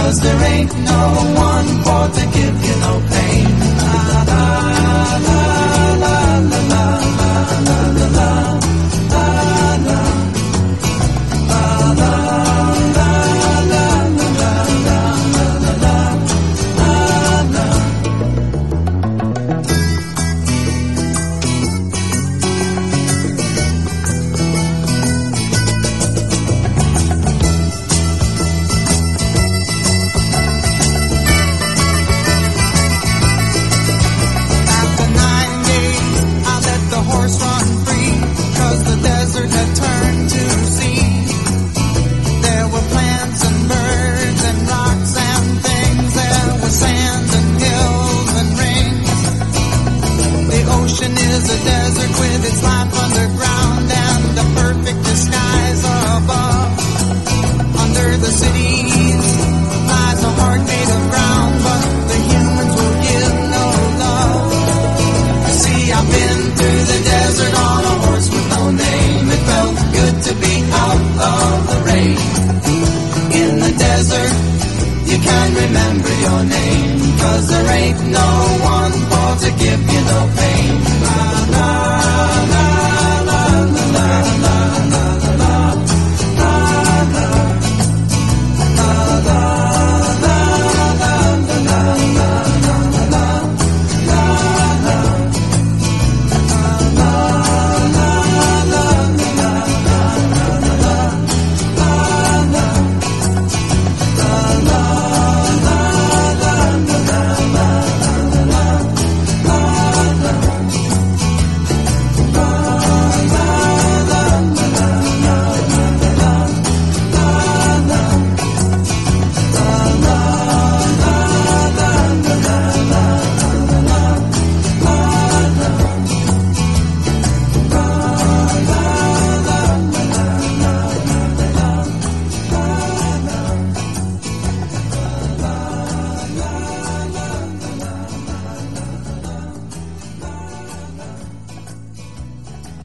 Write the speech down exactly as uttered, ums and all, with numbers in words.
'cause there ain't no one for to give you no pain. La la la la la la la la la la la la is a desert with its life underground and the perfect disguise above. Under the cities lies a heart made of ground, but the humans will give no love. You see, I've been through the desert on a horse with no name. It felt good to be out of the rain. In the desert, you can remember your name, 'cause there ain't no one for to give you no pain. La, la.